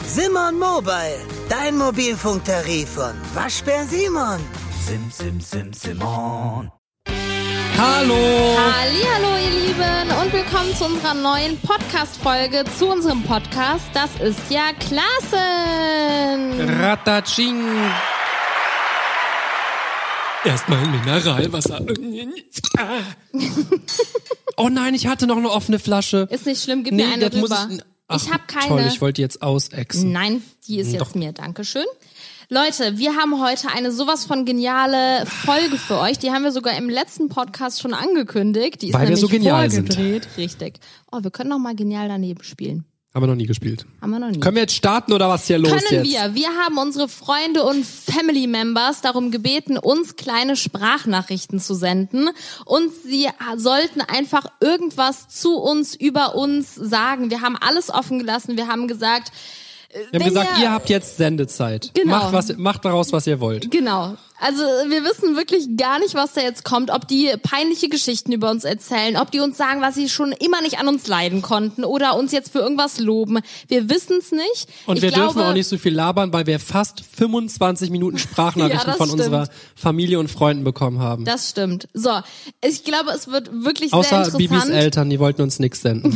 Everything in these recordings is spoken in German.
Simon Mobile, dein Mobilfunktarif von Waschbär Simon. Simon. Hallo! Hallihallo, ihr Lieben, und willkommen zu unserer neuen Podcast-Folge, zu unserem Podcast. Das ist ja Klassen! Ratatsching! Erstmal Mineralwasser. Oh nein, ich hatte noch eine offene Flasche. Ist nicht schlimm, gib mir eine rüber. Ich habe keine. Toll, ich wollte die jetzt ausexen. Nein, die ist jetzt mir, dankeschön. Leute, wir haben heute eine sowas von geniale Folge für euch. Die haben wir sogar im letzten Podcast schon angekündigt. Die ist weil wir so genial vorgedreht. Richtig. Oh, wir können noch mal genial daneben spielen. Haben wir noch nie gespielt. Haben wir noch nie. Können wir jetzt starten oder was ist hier los jetzt? Können wir. Wir haben unsere Freunde und Family Members darum gebeten, uns kleine Sprachnachrichten zu senden. Und sie sollten einfach irgendwas zu uns, über uns sagen. Wir haben alles offen gelassen. Wir haben gesagt... Wir haben gesagt, ihr habt jetzt Sendezeit. Genau. Macht daraus, was ihr wollt. Genau. Also wir wissen wirklich gar nicht, was da jetzt kommt. Ob die peinliche Geschichten über uns erzählen, ob die uns sagen, was sie schon immer nicht an uns leiden konnten oder uns jetzt für irgendwas loben. Wir wissen es nicht. Und wir dürfen auch nicht so viel labern, weil wir fast 25 Minuten Sprachnachrichten von unserer Familie und Freunden bekommen haben. Das stimmt. So, ich glaube, es wird wirklich außer sehr interessant. Bibis Eltern, die wollten uns nichts senden.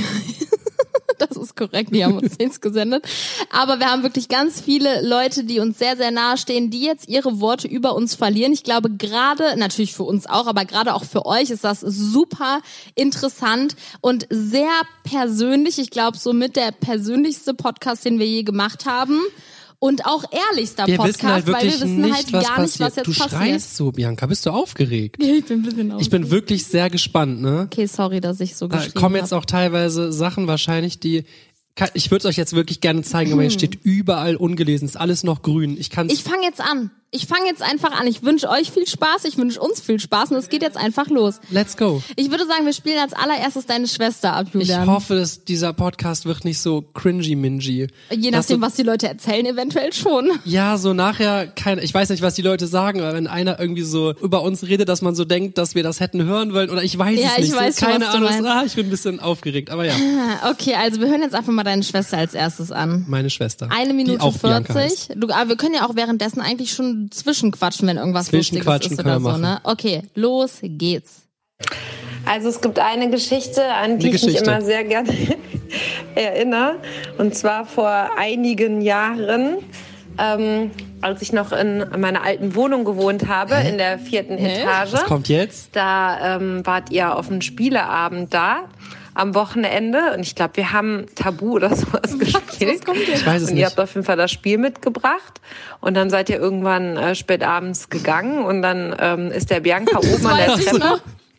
Das ist korrekt, die haben uns nichts gesendet. Aber wir haben wirklich ganz viele Leute, die uns sehr, sehr nahe stehen, die jetzt ihre Worte über uns verlieren. Ich glaube gerade, natürlich für uns auch, aber gerade auch für euch ist das super interessant und sehr persönlich. Ich glaube, somit der persönlichste Podcast, den wir je gemacht haben. Und auch ehrlichster Podcast, weil wir wissen nicht, halt gar nicht, was jetzt passiert. Du schreist so, Bianca. Bist du aufgeregt? Ja, ich bin ein bisschen aufgeregt. Ich bin wirklich sehr gespannt, ne? Okay, sorry, dass ich so geschrieben habe. Da kommen jetzt auch teilweise Sachen wahrscheinlich, die... Ich würde es euch jetzt wirklich gerne zeigen, aber hier steht überall ungelesen. Ist alles noch grün. Ich fange jetzt an. Ich fange jetzt einfach an. Ich wünsche euch viel Spaß. Ich wünsche uns viel Spaß. Und es geht jetzt einfach los. Let's go. Ich würde sagen, wir spielen als allererstes deine Schwester ab, Julian. Ich hoffe, dass dieser Podcast wird nicht so cringy-mingy. Je nachdem, was die Leute erzählen, eventuell schon. Ja, so nachher, ich weiß nicht, was die Leute sagen, aber wenn einer irgendwie so über uns redet, dass man so denkt, dass wir das hätten hören wollen, oder ich weiß es nicht. Ich weiß so, keine schon, Ahnung. Ich bin ein bisschen aufgeregt, aber ja. Okay, also wir hören jetzt einfach mal deine Schwester als erstes an. Meine Schwester. 1 Minute die auch 40. Aber wir können ja auch währenddessen eigentlich schon zwischenquatschen, wenn irgendwas Lustiges ist oder so, ne? Okay, los geht's. Also es gibt eine Geschichte, an die ich mich immer sehr gerne erinnere. Und zwar vor einigen Jahren, als ich noch in meiner alten Wohnung gewohnt habe, in der 4. Etage. Was kommt jetzt? Da wart ihr auf einem Spieleabend da. Am Wochenende, und ich glaube, wir haben Tabu oder sowas gespielt. Was kommt jetzt? Ich weiß es und ihr habt auf jeden Fall das Spiel mitgebracht und dann seid ihr irgendwann spät abends gegangen und dann ist der Bianca oben an der Treppe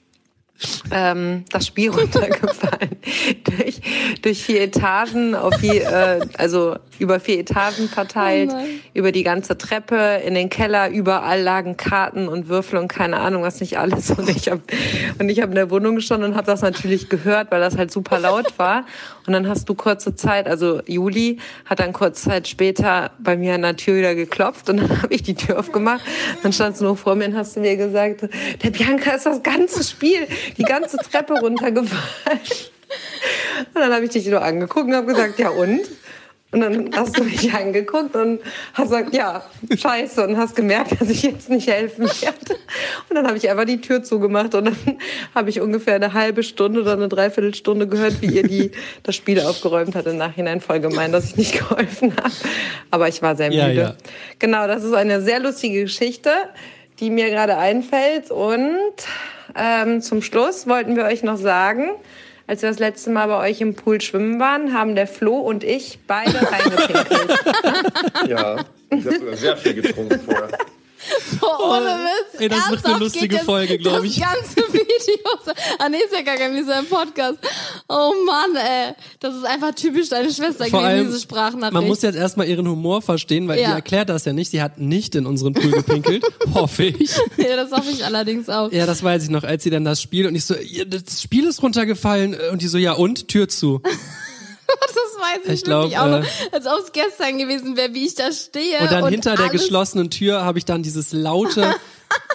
das Spiel runtergefallen. durch 4 Etagen, also über 4 Etagen verteilt, über die ganze Treppe, in den Keller, überall lagen Karten und Würfel und keine Ahnung, was nicht alles. Und ich hab in der Wohnung gestanden und habe das natürlich gehört, weil das halt super laut war. Und dann hast du kurze Zeit, also Juli hat dann kurze Zeit später bei mir an der Tür wieder geklopft und dann habe ich die Tür aufgemacht. Dann standst du noch vor mir und hast du mir gesagt, der Bianca ist das ganze Spiel, die ganze Treppe runtergefallen. Und dann habe ich dich nur angeguckt und habe gesagt, ja und? Und dann hast du mich angeguckt und hast gesagt, ja, scheiße. Und hast gemerkt, dass ich jetzt nicht helfen werde. Und dann habe ich einfach die Tür zugemacht. Und dann habe ich ungefähr eine halbe Stunde oder eine Dreiviertelstunde gehört, wie ihr das Spiel aufgeräumt hat. Im Nachhinein voll gemein, dass ich nicht geholfen habe. Aber ich war sehr müde. Ja. Genau, das ist eine sehr lustige Geschichte, die mir gerade einfällt. Und zum Schluss wollten wir euch noch sagen, als wir das letzte Mal bei euch im Pool schwimmen waren, haben der Flo und ich beide reingepinkelt. Ja, ich habe sogar sehr viel getrunken vorher. Ohne Witz. Ey, das wird eine lustige Folge, glaube ich. Das ganze Video. Nee, ist ja gar kein dieser Podcast. Oh Mann, ey. Das ist einfach typisch deine Schwester Vor allem, diese Sprachnachricht. Man muss jetzt erstmal ihren Humor verstehen, weil die erklärt das ja nicht. Sie hat nicht in unseren Pool gepinkelt, hoffe ich. Ja, das hoffe ich allerdings auch. Ja, das weiß ich noch, als sie dann das Spiel und ich so, das Spiel ist runtergefallen und die so, ja und? Tür zu. Das weiß ich wirklich auch noch, als ob es gestern gewesen wäre, wie ich da stehe. Und dann hinter der geschlossenen Tür habe ich dann dieses laute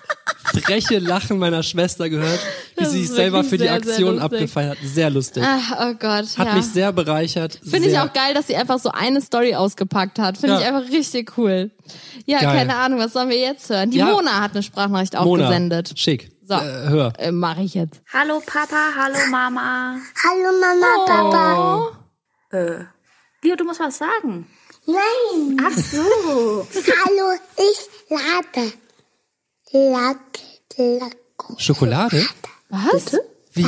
freche Lachen meiner Schwester gehört, wie Das sie ist sich selber wirklich für die sehr, Aktion sehr lustig. abgefeiert hat. Sehr lustig. Ach, oh Gott, Hat mich sehr bereichert. Finde ich sehr- auch geil, dass sie einfach so eine Story ausgepackt hat. Finde ich einfach richtig cool. Ja, Geil. keine Ahnung, was sollen wir jetzt hören? Die Ja. Mona hat eine Sprachnachricht auch Mona, gesendet. schick. So, Hör. mache ich jetzt. Hallo Papa, hallo Mama. Hallo Mama, Papa. Leo, du musst was sagen. Nein. Ach so. Hallo, ich lade. Lade. Schokolade? Was? Wie?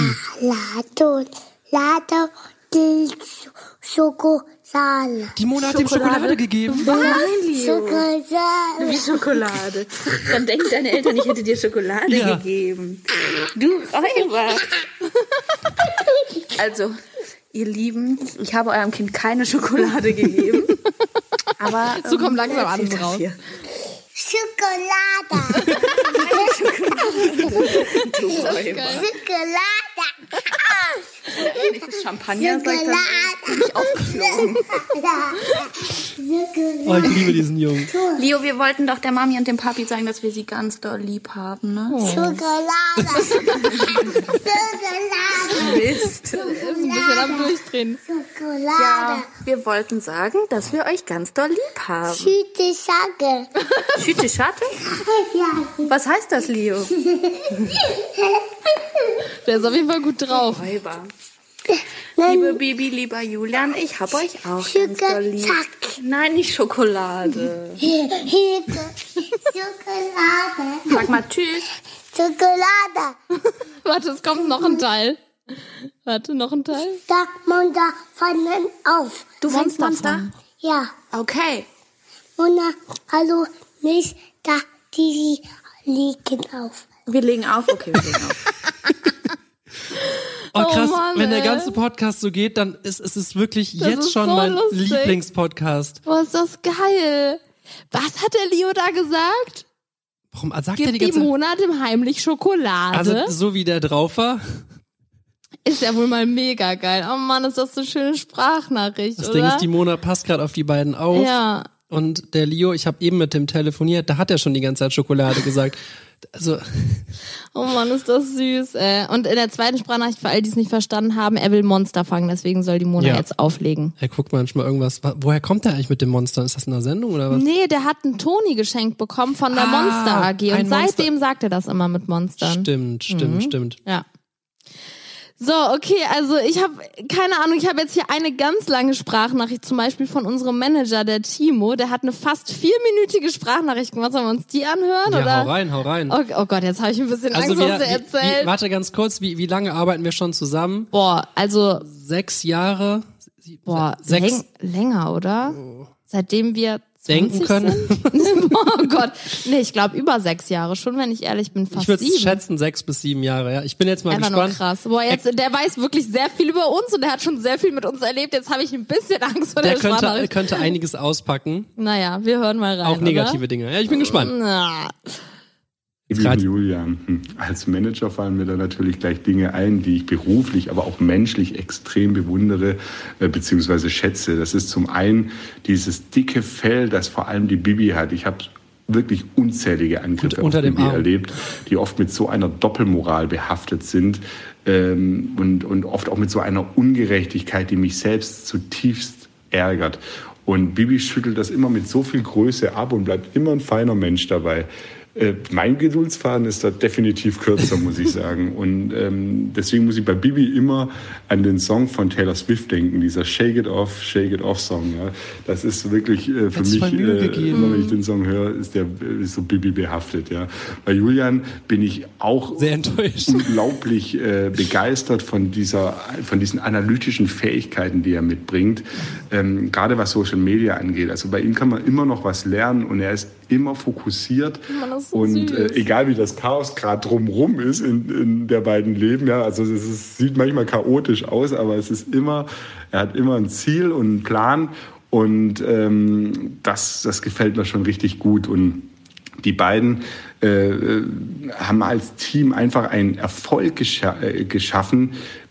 Lade die Schokolade. Die Mona hat ihm Schokolade gegeben. Nein, Leo. Schokolade. Wie Schokolade. Dann denken deine Eltern, ich hätte dir Schokolade Ja. gegeben. Du Räuber. Also, ihr Lieben, ich habe eurem Kind keine Schokolade gegeben. Aber So kommt langsam alles erzählt das raus. hier. Schokolade. Du Räuber. Schokolade. Wenn ich das Champagner sage, dann bin ich aufgeflogen. Oh, ich liebe diesen Jungen. Leo, wir wollten doch der Mami und dem Papi sagen, dass wir sie ganz doll lieb haben, ne? Schokolade. Schokolade. Mist. Ist ein bisschen am Durchdrehen. Schokolade. Ja, wir wollten sagen, dass wir euch ganz doll lieb haben. Schütte Schacke. Schütte Schatte? Ja. Was heißt das, Leo? Der ist auf jeden Fall gut drauf. Räuber. Liebe Bibi, lieber Julian, ich hab euch auch ganz doll lieb. Nein, nicht Schokolade. Schokolade. Sag mal Tschüss. Schokolade. Warte, es kommt noch ein Teil. Warte, noch ein Teil. Sag Monster fallen auf. Du fängst Monster Monster? Ja. Okay. Mona, hallo, nicht da, die liegen auf. Wir legen auf. Okay, wir legen auf. Oh krass, Mann, wenn der ey. ganze Podcast so geht, dann ist es wirklich Das jetzt ist schon so mein lustig. Lieblingspodcast. Boah, ist das geil. Was hat der Leo da gesagt? Warum sagt er Gibt die die ganze Mona dem heimlich Schokolade? Also so wie der drauf war, Ist ja wohl mal mega geil. Oh Mann, ist das so eine schöne Sprachnachricht, das oder? Ding ist, die Mona passt gerade auf die beiden auf. Ja. Und der Leo, ich habe eben mit dem telefoniert, da hat er schon die ganze Zeit Schokolade gesagt. Also, Oh Mann, ist das süß, ey. Und in der zweiten Sprachnachricht, für all die es nicht verstanden haben, er will Monster fangen, deswegen soll die Mona Ja. jetzt auflegen. er guckt manchmal irgendwas. Woher kommt der eigentlich mit dem Monster? Ist das in einer Sendung oder was? Nee, der hat einen Toni geschenkt bekommen von der Monster AG und ein Monster. seitdem sagt er das immer mit Monstern. Stimmt. Ja. So, okay, also ich habe, keine Ahnung, ich habe jetzt hier eine ganz lange Sprachnachricht, zum Beispiel von unserem Manager, der Timo, der hat eine fast 4-minütige Sprachnachricht gemacht. Sollen wir uns die anhören? Ja, oder? hau rein. Oh Gott, jetzt habe ich ein bisschen Angst, was er erzählt. warte ganz kurz, wie lange arbeiten wir schon zusammen? Boah, also, 6 Jahre? länger, oder? Seitdem wir 20 Denken können? Sind? Oh Gott. Nee, ich glaube über 6 Jahre schon, wenn ich ehrlich bin, fast Ich würde 7. schätzen 6 bis 7 Jahre, ja. Ich bin jetzt mal Einfach nur gespannt. krass. Boah, jetzt, der weiß wirklich sehr viel über uns und der hat schon sehr viel mit uns erlebt. Jetzt habe ich ein bisschen Angst vor Der der Sprachnachricht. könnte einiges auspacken. Naja, wir hören mal rein. Auch negative Dinge. Ja, ich bin gespannt. Na. Lieben Julian, als Manager fallen mir da natürlich gleich Dinge ein, die ich beruflich, aber auch menschlich extrem bewundere bzw. schätze. Das ist zum einen dieses dicke Fell, das vor allem die Bibi hat. Ich habe wirklich unzählige Angriffe unter auf dem Bibi Arm erlebt, die oft mit so einer Doppelmoral behaftet sind und oft auch mit so einer Ungerechtigkeit, die mich selbst zutiefst ärgert. Und Bibi schüttelt das immer mit so viel Größe ab und bleibt immer ein feiner Mensch dabei. Mein Geduldsfaden ist da definitiv kürzer, muss ich sagen. Und deswegen muss ich bei Bibi immer an den Song von Taylor Swift denken, dieser Shake It Off Song. Ja. Das ist wirklich für mich, immer wenn ich den Song höre, ist so Bibi behaftet. Ja. Bei Julian bin ich auch Sehr enttäuscht. unglaublich begeistert von diesen analytischen Fähigkeiten, die er mitbringt, gerade was Social Media angeht. Also bei ihm kann man immer noch was lernen und er ist immer fokussiert. Mann, das ist so Und süß. egal wie das Chaos gerade drumherum ist in der beiden Leben, ja, also sieht manchmal chaotisch aus, aber er hat immer ein Ziel und einen Plan und das gefällt mir schon richtig gut. Und die beiden haben als Team einfach einen Erfolg geschaffen,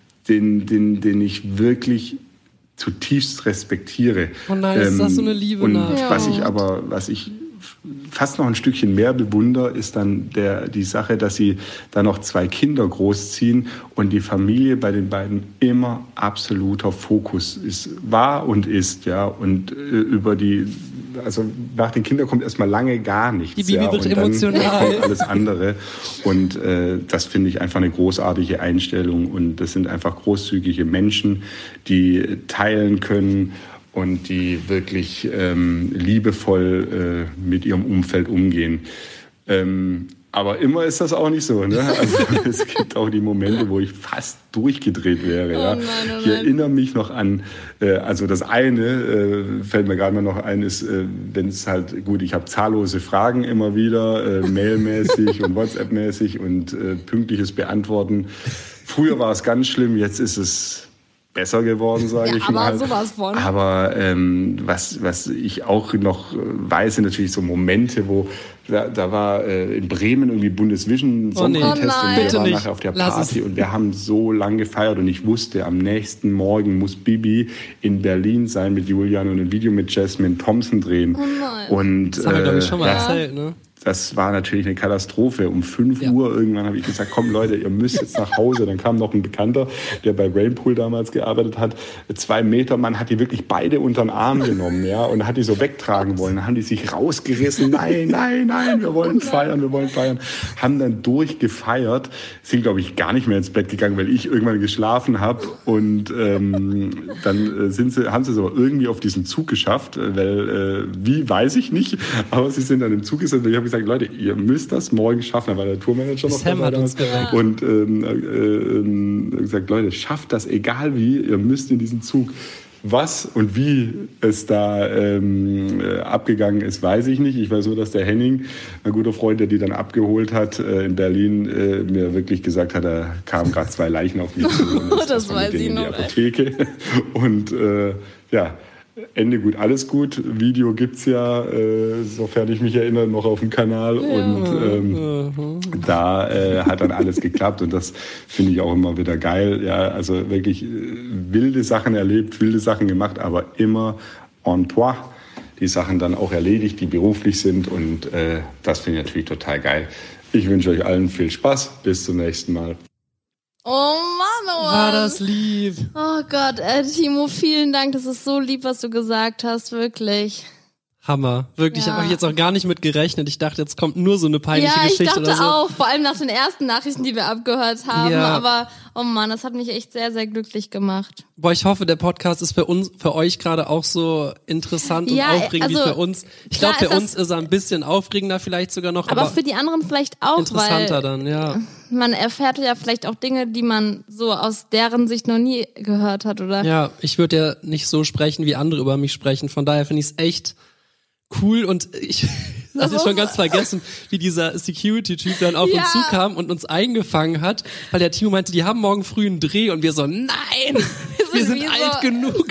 den ich wirklich zutiefst respektiere. Oh nein, ist das so eine Liebe und nach. was ich fast noch ein Stückchen mehr bewundere, ist dann die Sache, dass sie da noch 2 Kinder großziehen und die Familie bei den beiden immer absoluter Fokus war und ist, ja. Und also nach den Kindern kommt erstmal lange gar nichts. Die Bibi wird emotional. Kommt alles andere. Und das finde ich einfach eine großartige Einstellung. Und das sind einfach großzügige Menschen, die teilen können und die wirklich liebevoll mit ihrem Umfeld umgehen. Aber immer ist das auch nicht so. Ne? Also es gibt auch die Momente, wo ich fast durchgedreht wäre. Ja? Ich erinnere mich noch an, also das eine, fällt mir gerade mal noch ein, ist, wenn es halt, gut, ich habe zahllose Fragen immer wieder, mailmäßig und WhatsApp-mäßig und pünktliches Beantworten. Früher war es ganz schlimm, jetzt ist es besser geworden, sage ich mal. Aber sowas von. Aber was ich auch noch weiß, sind natürlich so Momente, wo da war in Bremen irgendwie Bundesvision Song Contest und wir waren nachher auf der Party und wir haben so lang gefeiert und ich wusste, am nächsten Morgen muss Bibi in Berlin sein mit Julian und ein Video mit Jasmine Thompson drehen. Oh nein. Und das haben wir, glaube ich, schon mal erzählt, ne? Das war natürlich eine Katastrophe. Um 5 Uhr irgendwann habe ich gesagt, komm Leute, ihr müsst jetzt nach Hause. Dann kam noch ein Bekannter, der bei Rainpool damals gearbeitet hat. 2 Meter Mann hat die wirklich beide unter den Arm genommen, ja, und hat die so wegtragen wollen. Dann haben die sich rausgerissen. Nein, wir wollen feiern. Haben dann durchgefeiert. Sind, glaube ich, gar nicht mehr ins Bett gegangen, weil ich irgendwann geschlafen habe. Und dann haben sie es aber irgendwie auf diesen Zug geschafft, weil, wie, weiß ich nicht. Aber sie sind dann im Zug gesessen. Ich habe gesagt, Leute, ihr müsst das morgen schaffen. Da war der Tourmanager noch Sam hat uns geweckt. Und gesagt, Leute, schafft das, egal wie, ihr müsst in diesen Zug. Was und wie es da abgegangen ist, weiß ich nicht. Ich weiß nur, dass der Henning, ein guter Freund, der die dann abgeholt hat in Berlin, mir wirklich gesagt hat, da kamen gerade 2 Leichen auf mich zu. Das weiß ich noch. In die Apotheke. Und ja, Ende gut, alles gut. Video gibt's ja, sofern ich mich erinnere, noch auf dem Kanal. Ja. Und da hat dann alles geklappt. Und das finde ich auch immer wieder geil. Ja, also wirklich wilde Sachen erlebt, wilde Sachen gemacht, aber immer en point. Die Sachen dann auch erledigt, die beruflich sind. Und das finde ich natürlich total geil. Ich wünsche euch allen viel Spaß. Bis zum nächsten Mal. Oh Mann, oh Mann. War das lieb. Oh Gott, Timo, vielen Dank. Das ist so lieb, was du gesagt hast, wirklich. Hammer. Wirklich, habe ich jetzt auch gar nicht mit gerechnet. Ich dachte, jetzt kommt nur so eine peinliche Geschichte oder so. Ja, ich dachte auch. Vor allem nach den ersten Nachrichten, die wir abgehört haben. Ja. Aber, oh Mann, das hat mich echt sehr, sehr glücklich gemacht. Boah, ich hoffe, der Podcast ist für euch gerade auch so interessant und aufregend wie für uns. Ich glaube, für uns ist er ein bisschen aufregender vielleicht sogar noch. Aber für die anderen vielleicht auch, interessanter weil dann, ja. Man erfährt ja vielleicht auch Dinge, die man so aus deren Sicht noch nie gehört hat, oder? Ja, ich würde ja nicht so sprechen, wie andere über mich sprechen. Von daher finde ich es echt cool und ich hatte schon ganz vergessen, wie dieser Security-Typ dann auf uns zukam und uns eingefangen hat, weil der Timo meinte, die haben morgen früh einen Dreh und wir so, nein, wir sind alt genug.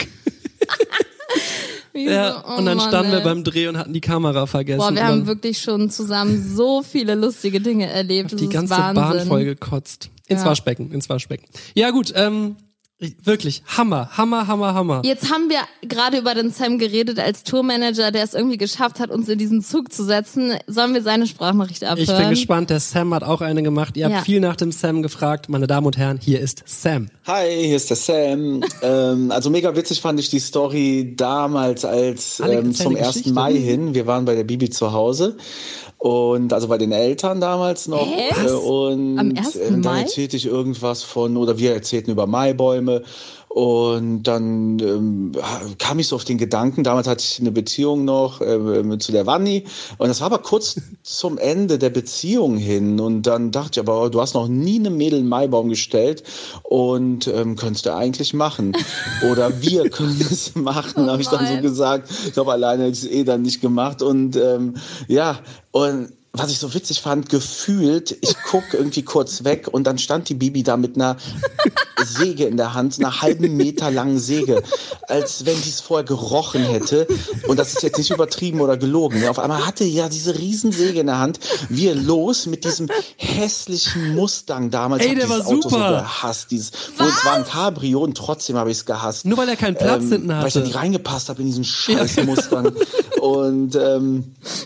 Und dann standen wir beim Dreh und hatten die Kamera vergessen. Boah, wir haben wirklich schon zusammen so viele lustige Dinge erlebt. Das die ganze Bahn voll gekotzt. Ins Waschbecken. Ja gut, wirklich, Hammer. Jetzt haben wir gerade über den Sam geredet als Tourmanager, der es irgendwie geschafft hat, uns in diesen Zug zu setzen. Sollen wir seine Sprachnachricht abhören? Ich bin gespannt, der Sam hat auch eine gemacht. Ihr habt viel nach dem Sam gefragt. Meine Damen und Herren, hier ist Sam. Hi, hier ist der Sam. Also mega witzig fand ich die Story damals als zum 1. Mai hin. Wir waren bei der Bibi zu Hause. Und also bei den Eltern damals noch. Und am 1. dann Mai? erzählte ich irgendwas oder wir erzählten über Maibäume. Und dann kam ich so auf den Gedanken, damals hatte ich eine Beziehung noch zu der Wanni. Und das war aber kurz zum Ende der Beziehung hin. Und dann dachte ich, aber du hast noch nie einem Mädel einen Maibaum gestellt und könntest du eigentlich machen. Oder wir können es machen, habe ich dann so gesagt. Ich glaube, alleine hätte ich es dann nicht gemacht. Und und was ich so witzig fand, gefühlt, ich gucke irgendwie kurz weg und dann stand die Bibi da mit einer Säge in der Hand, einer halben Meter langen Säge, als wenn die es vorher gerochen hätte. Und das ist jetzt nicht übertrieben oder gelogen. Auf einmal hatte ja diese Riesensäge in der Hand. Wir los mit diesem hässlichen Mustang damals. Ey, der war super. Auto so gehasst. Es war ein Cabrio und trotzdem habe ich es gehasst. Nur weil er keinen Platz hinten hatte. Weil ich da nicht reingepasst habe in diesen scheiß Mustang. Und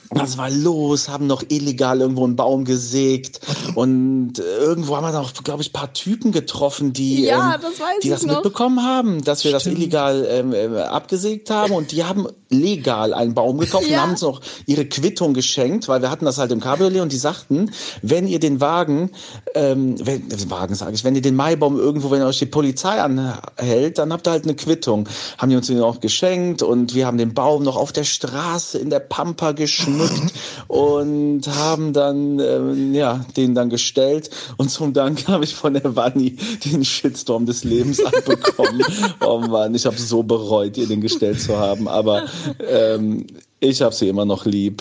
Was war los? Haben noch illegal irgendwo einen Baum gesägt und irgendwo haben wir noch, glaube ich, ein paar Typen getroffen, die das mitbekommen haben, dass wir das illegal abgesägt haben und die haben legal einen Baum gekauft und haben uns noch ihre Quittung geschenkt, weil wir hatten das halt im Cabriolet und die sagten, wenn ihr den Wagen, wenn ihr den Maibaum irgendwo, wenn euch die Polizei anhält, dann habt ihr halt eine Quittung. Haben die uns den auch geschenkt und wir haben den Baum noch auf der Straße in der Pampa geschmückt und haben dann den dann gestellt und zum Dank habe ich von der Vanni den Shitstorm des Lebens abbekommen. Oh Mann, ich habe so bereut, ihr den gestellt zu haben, aber ich habe sie immer noch lieb.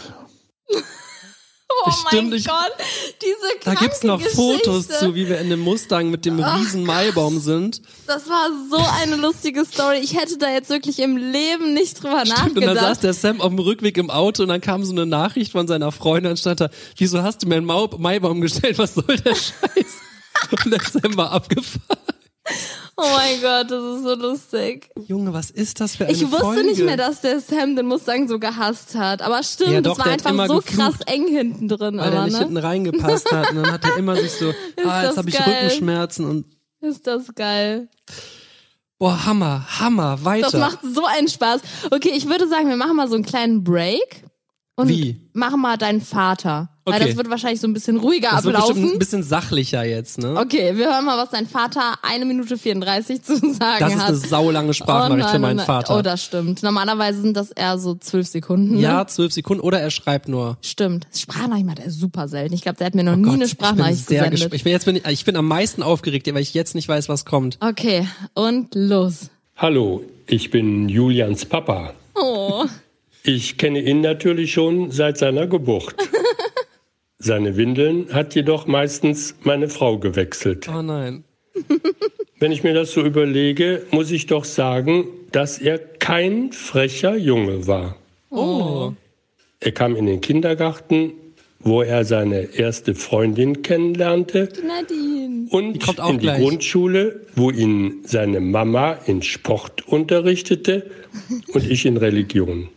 Oh mein Gott, diese kranke Da gibt's noch Geschichte. Fotos zu, wie wir in dem Mustang mit dem riesen Maibaum sind. Das war so eine lustige Story. Ich hätte da jetzt wirklich im Leben nicht drüber nachgedacht. Und dann saß der Sam auf dem Rückweg im Auto und dann kam so eine Nachricht von seiner Freundin und stand da, wieso hast du mir einen Maibaum gestellt, was soll der Scheiß? Und der Sam war abgefahren. Oh mein Gott, das ist so lustig. Junge, was ist das für eine Ich wusste Folge? nicht mehr, dass der Sam den Mustang so gehasst hat. Aber stimmt, Ja, doch, das war der hat einfach immer so geflucht, krass eng hinten drin. weil der nicht hinten reingepasst hat. Und dann hat er immer sich so, jetzt das habe ich geil. Rückenschmerzen und Ist das geil. boah, Hammer, weiter. Das macht so einen Spaß. Okay, ich würde sagen, wir machen mal so einen kleinen Break. Und Wie? machen mal deinen Vater. Weil Okay. das wird wahrscheinlich so ein bisschen ruhiger Das wird bestimmt ablaufen. ein bisschen sachlicher jetzt, ne? Okay, wir hören mal, was dein Vater 1 Minute 34 zu sagen Das ist hat. eine saulange Sprachnachricht für meinen nein. Vater. Oh, das stimmt. Normalerweise sind das eher so 12 Sekunden. Ne? Ja, 12 Sekunden oder er schreibt nur. Stimmt. Sprachnachricht macht er super selten. Ich glaube, der hat mir noch nie eine Ich bin Sprachnachricht sehr gesendet. gespannt. Ich bin am meisten aufgeregt, weil ich jetzt nicht weiß, was kommt. Okay, und los. Hallo, ich bin Julians Papa. Oh. Ich kenne ihn natürlich schon seit seiner Geburt. Seine Windeln hat jedoch meistens meine Frau gewechselt. Oh nein. Wenn ich mir das so überlege, muss ich doch sagen, dass er kein frecher Junge war. Oh. Er kam in den Kindergarten, wo er seine erste Freundin kennenlernte, Nadine. und Die kommt auch in die gleich. Grundschule, wo ihn seine Mama in Sport unterrichtete und ich in Religion.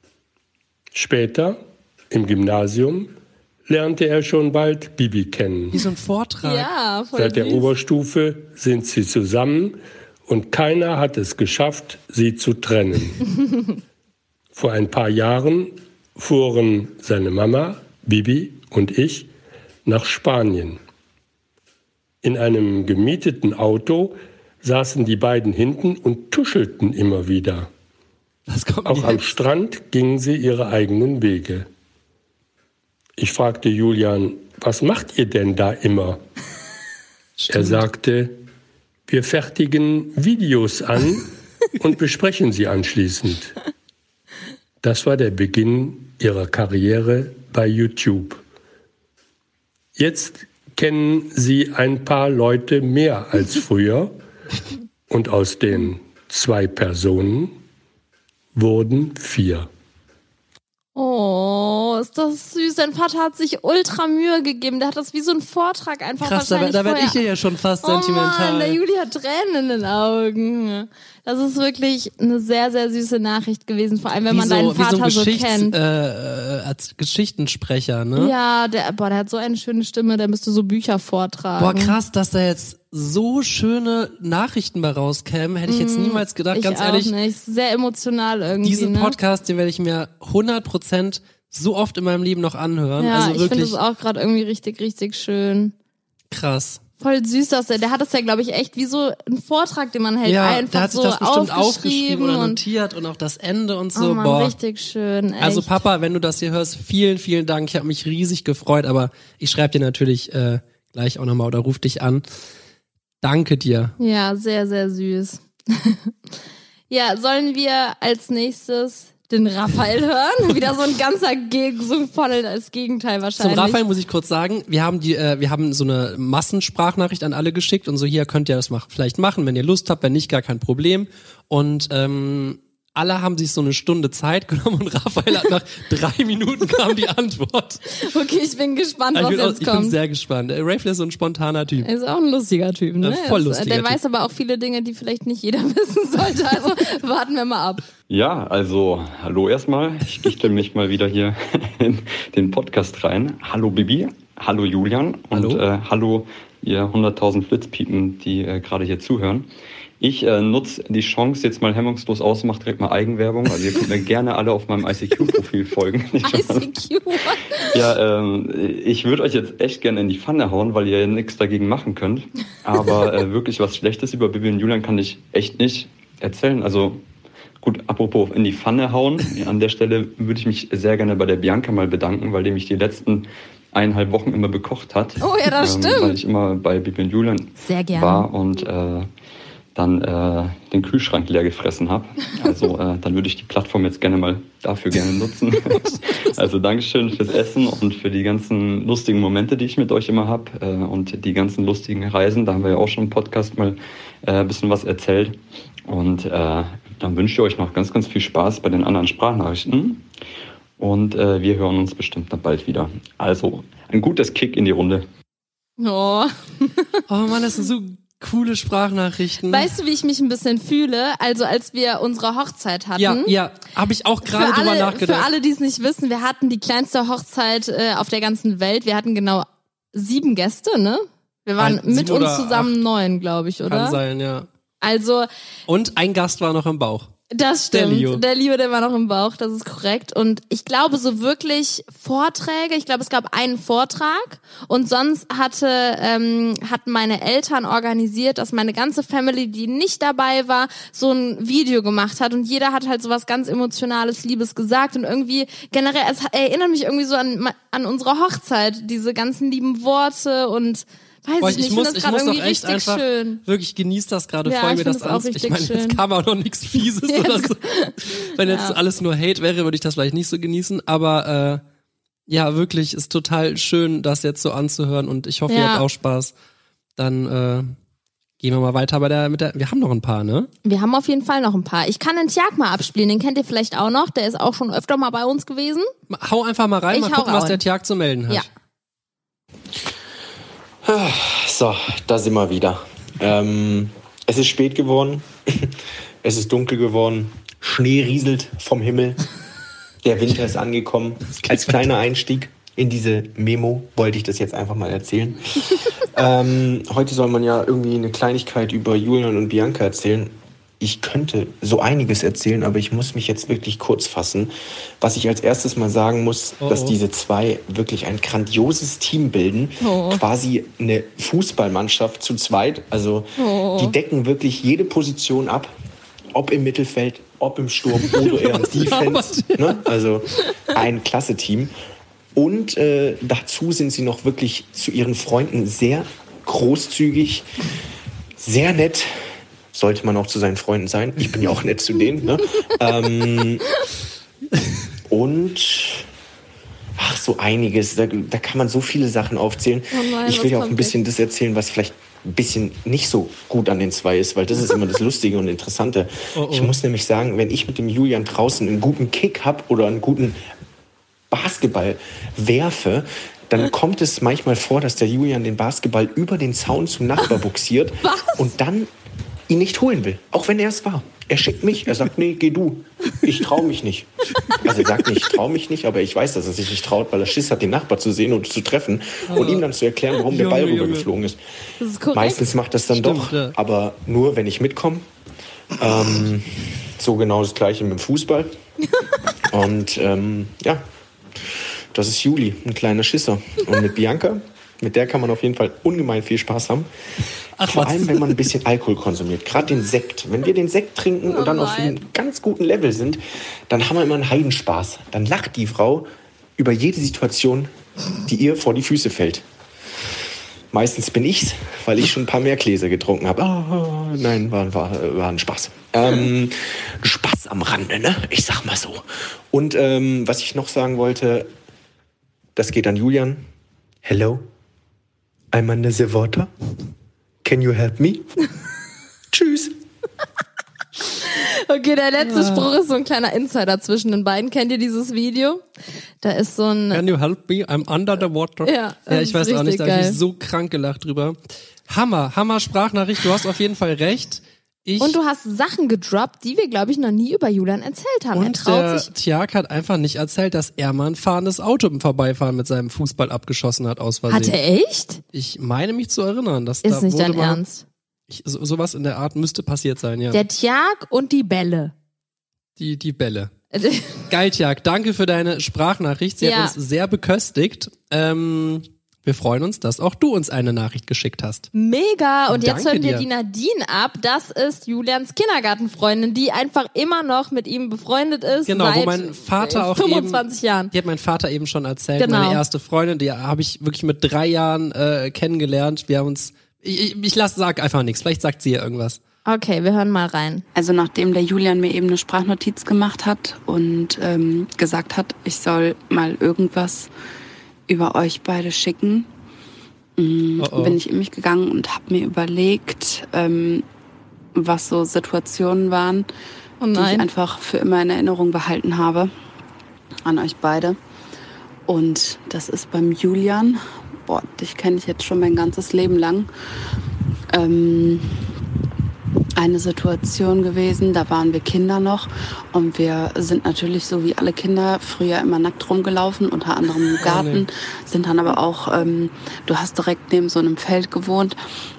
Später, im Gymnasium, lernte er schon bald Bibi kennen. Wie so ein Vortrag. Ja, voll Seit der süß. Oberstufe sind sie zusammen und keiner hat es geschafft, sie zu trennen. Vor ein paar Jahren fuhren seine Mama, Bibi und ich nach Spanien. In einem gemieteten Auto saßen die beiden hinten und tuschelten immer wieder. Was kommt Auch am jetzt? Strand gingen sie ihre eigenen Wege. Ich fragte Julian, was macht ihr denn da immer? Er sagte, wir fertigen Videos an und besprechen sie anschließend. Das war der Beginn ihrer Karriere bei YouTube. Jetzt kennen sie ein paar Leute mehr als früher und aus den 2 Personen wurden 4. Oh, ist das süß. Dein Vater hat sich ultra Mühe gegeben. Der hat das wie so ein Vortrag einfach Krass, da wahrscheinlich werd ich vorher... ja schon fast Oh Mann, sentimental. der Juli hat Tränen in den Augen. Das ist wirklich eine sehr, sehr süße Nachricht gewesen. Vor allem, wenn man deinen Vater so kennt. Als Geschichtensprecher, ne? Ja, der hat so eine schöne Stimme, der müsste so Bücher vortragen. Boah, krass, dass da jetzt so schöne Nachrichten bei rauskämen, hätte ich jetzt niemals gedacht. Ich Ganz auch ehrlich, nicht. Sehr emotional irgendwie. diesen ne? Podcast, den werde ich mir 100% so oft in meinem Leben noch anhören. Ja, Also ich finde wirklich es auch gerade irgendwie richtig, richtig schön. krass. Voll süß, dass der hat das ja, glaube ich, echt wie so ein Vortrag, den man hält, Ja, einfach der hat sich so das bestimmt aufgeschrieben oder und notiert und auch das Ende und oh so. Mann, Boah. richtig schön. Echt. Also Papa, wenn du das hier hörst, vielen, vielen Dank. Ich habe mich riesig gefreut, aber ich schreibe dir natürlich gleich auch nochmal oder ruf dich an. Danke dir. Ja, sehr, sehr süß. Ja, sollen wir als nächstes den Raphael hören? Wieder so ein ganzer so voll als Gegenteil Zum wahrscheinlich. Raphael muss ich kurz sagen, wir haben so eine Massensprachnachricht an alle geschickt und so, hier könnt ihr das vielleicht machen, wenn ihr Lust habt, wenn nicht, gar kein Problem. Und alle haben sich so eine Stunde Zeit genommen und Raphael hat nach 3 Minuten kam die Antwort. Okay, ich bin gespannt, was jetzt Ich kommt. bin sehr gespannt. Raphael ist so ein spontaner Typ. Er ist auch ein lustiger Typ, ne? Voll lustiger Der weiß aber auch viele Dinge, die vielleicht nicht jeder wissen sollte. Also warten wir mal ab. Ja, also hallo erstmal. Ich stelle mich mal wieder hier in den Podcast rein. Hallo Bibi, hallo Julian und hallo ihr 100.000 Flitzpiepen, die gerade hier zuhören. Ich nutze die Chance jetzt mal hemmungslos aus und mache direkt mal Eigenwerbung. Also ihr könnt mir gerne alle auf meinem ICQ-Profil folgen. ICQ? Ja, ich würde euch jetzt echt gerne in die Pfanne hauen, weil ihr nichts dagegen machen könnt. Aber wirklich was Schlechtes über Bibi und Julian kann ich echt nicht erzählen. Also gut, apropos in die Pfanne hauen. An der Stelle würde ich mich sehr gerne bei der Bianca mal bedanken, weil die mich die letzten 1,5 Wochen immer bekocht hat. Oh ja, das stimmt. Weil ich immer bei Bibi und Julian sehr gerne war und dann den Kühlschrank leer gefressen habe. Also dann würde ich die Plattform jetzt gerne nutzen. Also Dankeschön fürs Essen und für die ganzen lustigen Momente, die ich mit euch immer habe und die ganzen lustigen Reisen. Da haben wir ja auch schon im Podcast mal ein bisschen was erzählt. Und dann wünsche ich euch noch ganz, ganz viel Spaß bei den anderen Sprachnachrichten. Und wir hören uns bestimmt dann bald wieder. Also ein gutes Kick in die Runde. Oh, Mann, das sind so coole Sprachnachrichten. Weißt du, wie ich mich ein bisschen fühle? Also als wir unsere Hochzeit hatten. Ja, habe ich auch gerade drüber nachgedacht. Für alle, die es nicht wissen, wir hatten die kleinste Hochzeit auf der ganzen Welt. Wir hatten genau 7 Gäste, ne? Wir waren mit uns zusammen 9, glaube ich, oder? Kann sein, ja. Also. Und ein Gast war noch im Bauch. Das stimmt. Der Leo, der war noch im Bauch, das ist korrekt. Und ich glaube, so wirklich Vorträge, ich glaube, es gab einen Vortrag und sonst hatten meine Eltern organisiert, dass meine ganze Family, die nicht dabei war, so ein Video gemacht hat und jeder hat halt so was ganz Emotionales, Liebes gesagt und irgendwie generell, es erinnert mich irgendwie so an unsere Hochzeit, diese ganzen lieben Worte und ich finde das gerade irgendwie richtig einfach schön. Wirklich genießt das gerade voll, mir das an. Ich meine, jetzt kam auch noch nichts Fieses oder so. Wenn jetzt alles nur Hate wäre, würde ich das vielleicht nicht so genießen. Aber ja, wirklich ist total schön, das jetzt so anzuhören und ich hoffe, ihr habt auch Spaß. Dann gehen wir mal weiter wir haben noch ein paar, ne? Wir haben auf jeden Fall noch ein paar. Ich kann den Tjag mal abspielen, den kennt ihr vielleicht auch noch. Der ist auch schon öfter mal bei uns gewesen. Hau einfach mal rein, mal gucken, was der Tjag zu melden hat. Ja. So, da sind wir wieder. Es ist spät geworden, es ist dunkel geworden, Schnee rieselt vom Himmel, der Winter ist angekommen. Als kleiner Einstieg in diese Memo wollte ich das jetzt einfach mal erzählen. Heute soll man ja irgendwie eine Kleinigkeit über Julian und Bianca erzählen. Ich könnte so einiges erzählen, aber ich muss mich jetzt wirklich kurz fassen. Was ich als erstes mal sagen muss, dass diese zwei wirklich ein grandioses Team bilden. Quasi eine Fußballmannschaft zu zweit. Also die decken wirklich jede Position ab. Ob im Mittelfeld, ob im Sturm oder eher im Defense. Ne? Also ein klasse Team. Und dazu sind sie noch wirklich zu ihren Freunden sehr großzügig, sehr nett. Sollte man auch zu seinen Freunden sein. Ich bin ja auch nett zu denen. Ne? Und so einiges. Da kann man so viele Sachen aufzählen. Oh nein, ich will ja auch ein bisschen das erzählen, was vielleicht ein bisschen nicht so gut an den zwei ist, weil das ist immer das Lustige und Interessante. Ich muss nämlich sagen, wenn ich mit dem Julian draußen einen guten Kick habe oder einen guten Basketball werfe, dann kommt es manchmal vor, dass der Julian den Basketball über den Zaun zum Nachbar buxiert und dann ihn nicht holen will, auch wenn er es war. Er schickt mich, er sagt, nee, geh du. Ich traue mich nicht. Also er sagt nicht, ich traue mich nicht, aber ich weiß, dass er sich nicht traut, weil er Schiss hat, den Nachbar zu sehen und zu treffen und ihm dann zu erklären, warum der Ball rübergeflogen ist. Das ist korrekt. Meistens macht das dann doch, aber nur, wenn ich mitkomme. So genau das Gleiche mit dem Fußball. Und das ist Juli, ein kleiner Schisser. Und mit Bianca, mit der kann man auf jeden Fall ungemein viel Spaß haben. Vor allem, wenn man ein bisschen Alkohol konsumiert. Gerade den Sekt. Wenn wir den Sekt trinken und dann auf einem ganz guten Level sind, dann haben wir immer einen Heidenspaß. Dann lacht die Frau über jede Situation, die ihr vor die Füße fällt. Meistens bin ich's, weil ich schon ein paar mehr Gläser getrunken habe. Nein, war ein Spaß. Spaß am Rande, ne? Ich sag mal so. Und was ich noch sagen wollte, das geht an Julian. Hello, I'm under the water. Can you help me? Tschüss. Okay, der letzte Spruch ist so ein kleiner Insider zwischen den beiden. Kennt ihr dieses Video? Da ist so ein... Can you help me? I'm under the water. Ja, ich weiß auch nicht, da habe ich so krank gelacht drüber. Hammer Sprachnachricht, du hast auf jeden Fall recht. Und du hast Sachen gedroppt, die wir, glaube ich, noch nie über Julian erzählt haben. Und der Tjag hat einfach nicht erzählt, dass er mal ein fahrendes Auto im Vorbeifahren mit seinem Fußball abgeschossen hat aus Versehen. Hat er echt? Ich meine mich zu erinnern, dass ist da nicht wurde dein Ernst? Sowas in der Art müsste passiert sein, ja. Der Tjag und die Bälle. Die Bälle. Geil, Tjag, danke für deine Sprachnachricht. Sie hat uns sehr beköstigt. Wir freuen uns, dass auch du uns eine Nachricht geschickt hast. Mega! Und jetzt hören wir dir. die Nadine ab. Das ist Julians Kindergartenfreundin, die einfach immer noch mit ihm befreundet ist. Genau, seit wo mein Vater auch 25 Jahren. Die hat mein Vater eben schon erzählt. Genau. Meine erste Freundin, die habe ich wirklich mit 3 Jahren kennengelernt. Wir haben uns... sag einfach nichts. Vielleicht sagt sie ja irgendwas. Okay, wir hören mal rein. Also nachdem der Julian mir eben eine Sprachnotiz gemacht hat und gesagt hat, ich soll mal irgendwas über euch beide schicken, bin ich in mich gegangen und habe mir überlegt, was so Situationen waren, die ich einfach für immer in Erinnerung behalten habe an euch beide. Und das ist beim Julian, dich kenne ich jetzt schon mein ganzes Leben lang, eine Situation gewesen, da waren wir Kinder noch und wir sind natürlich so wie alle Kinder früher immer nackt rumgelaufen, unter anderem im Garten, sind dann aber auch, du hast direkt neben so einem Feld gewohnt,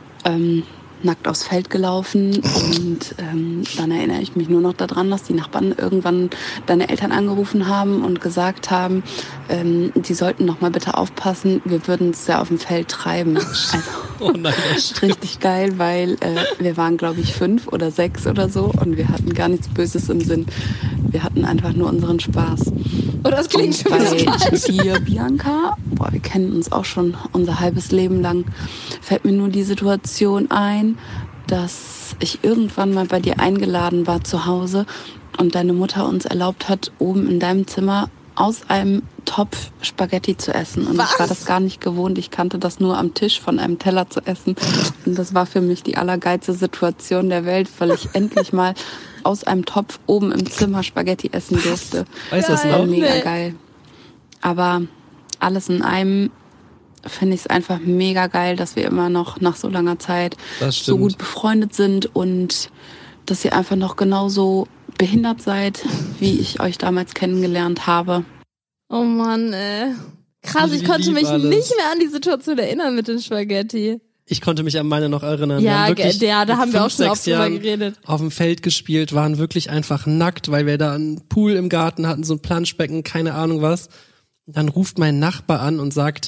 nackt aufs Feld gelaufen und dann erinnere ich mich nur noch daran, dass die Nachbarn irgendwann deine Eltern angerufen haben und gesagt haben, die sollten noch mal bitte aufpassen, wir würden es ja auf dem Feld treiben. Also, richtig geil, weil wir waren, glaube ich, 5 oder 6 oder so und wir hatten gar nichts Böses im Sinn. Wir hatten einfach nur unseren Spaß. Oh, das klingt schon bei dir, Bianca, wir kennen uns auch schon unser halbes Leben lang, fällt mir nur die Situation ein, dass ich irgendwann mal bei dir eingeladen war zu Hause und deine Mutter uns erlaubt hat, oben in deinem Zimmer aus einem Topf Spaghetti zu essen. Und ich war das gar nicht gewohnt. Ich kannte das nur am Tisch von einem Teller zu essen. Und das war für mich die allergeilste Situation der Welt, weil ich endlich mal aus einem Topf oben im Zimmer Spaghetti essen durfte. Weißt du das noch? Mega geil. Aber alles in einem finde ich es einfach mega geil, dass wir immer noch nach so langer Zeit so gut befreundet sind und dass ihr einfach noch genauso behindert seid, wie ich euch damals kennengelernt habe. Oh Mann, ey. Krass, ich konnte mich nicht mehr an die Situation erinnern mit den Spaghetti. Ich konnte mich an meine noch erinnern. Ja, da haben wir auch schon oft drüber geredet. Auf dem Feld gespielt, waren wirklich einfach nackt, weil wir da einen Pool im Garten hatten, so ein Planschbecken, keine Ahnung was. Dann ruft mein Nachbar an und sagt,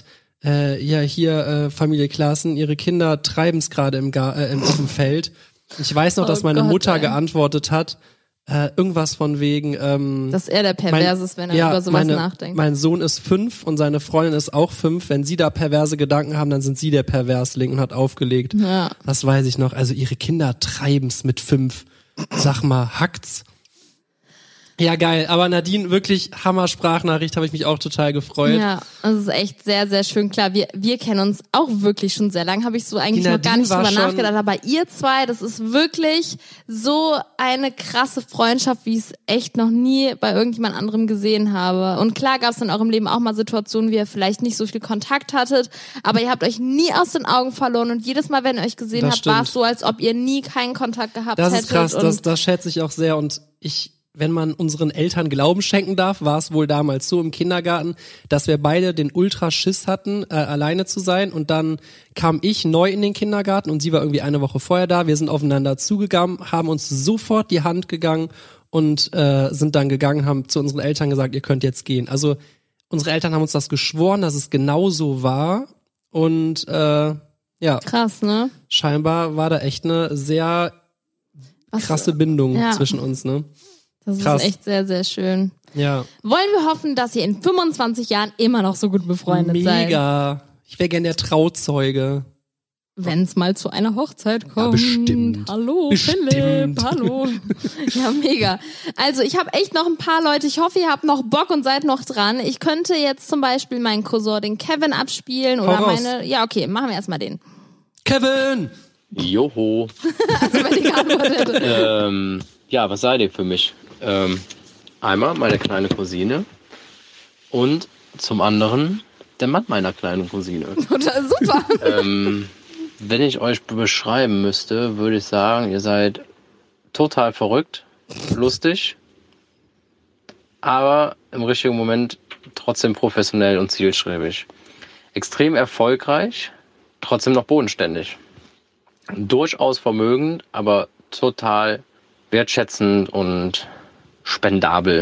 Familie Klaassen, ihre Kinder treiben es gerade auf dem Feld. Ich weiß noch, dass meine Mutter geantwortet hat, irgendwas von wegen, dass er der Perverse ist, wenn er über sowas nachdenkt. Mein Sohn ist 5 und seine Freundin ist auch 5. Wenn sie da perverse Gedanken haben, dann sind sie der Perversling und hat aufgelegt. Ja. Das weiß ich noch. Also ihre Kinder treiben's mit 5. Sag mal, hackt's? Ja, geil. Aber Nadine, wirklich Hammer-Sprachnachricht, habe ich mich auch total gefreut. Ja, das ist echt sehr, sehr schön. Klar, wir kennen uns auch wirklich schon sehr lang. Habe ich so eigentlich noch gar nicht drüber nachgedacht. Aber ihr zwei, das ist wirklich so eine krasse Freundschaft, wie ich es echt noch nie bei irgendjemand anderem gesehen habe. Und klar gab es in eurem Leben auch mal Situationen, wie ihr vielleicht nicht so viel Kontakt hattet, aber ihr habt euch nie aus den Augen verloren. Und jedes Mal, wenn ihr euch gesehen habt, war es so, als ob ihr nie keinen Kontakt gehabt hättet. Das ist krass, das schätze ich auch sehr. Und wenn man unseren Eltern Glauben schenken darf, war es wohl damals so im Kindergarten, dass wir beide den Ultraschiss hatten, alleine zu sein. Und dann kam ich neu in den Kindergarten und sie war irgendwie eine Woche vorher da. Wir sind aufeinander zugegangen, haben uns sofort die Hand gegangen und sind dann gegangen, haben zu unseren Eltern gesagt, ihr könnt jetzt gehen. Also unsere Eltern haben uns das geschworen, dass es genau so war. Und ja. Krass, ne? Scheinbar war da echt eine sehr krasse Bindung zwischen uns, ne? Das ist echt sehr, sehr schön. Ja. Wollen wir hoffen, dass ihr in 25 Jahren immer noch so gut befreundet seid? Mega. Ich wäre gern der Trauzeuge. Wenn es mal zu einer Hochzeit kommt. Ja, bestimmt. Hallo, Philipp, hallo. Ja, mega. Also ich habe echt noch ein paar Leute. Ich hoffe, ihr habt noch Bock und seid noch dran. Ich könnte jetzt zum Beispiel meinen Cousin, den Kevin, abspielen. Oder meine... Ja, okay, machen wir erstmal den. Kevin! Joho. Also, wenn ich geantwortet hätte. Ja, was seid ihr für mich? Einmal meine kleine Cousine und zum anderen der Mann meiner kleinen Cousine. Super. Wenn ich euch beschreiben müsste, würde ich sagen, ihr seid total verrückt, lustig, aber im richtigen Moment trotzdem professionell und zielstrebig. Extrem erfolgreich, trotzdem noch bodenständig. Durchaus vermögend, aber total wertschätzend und spendabel.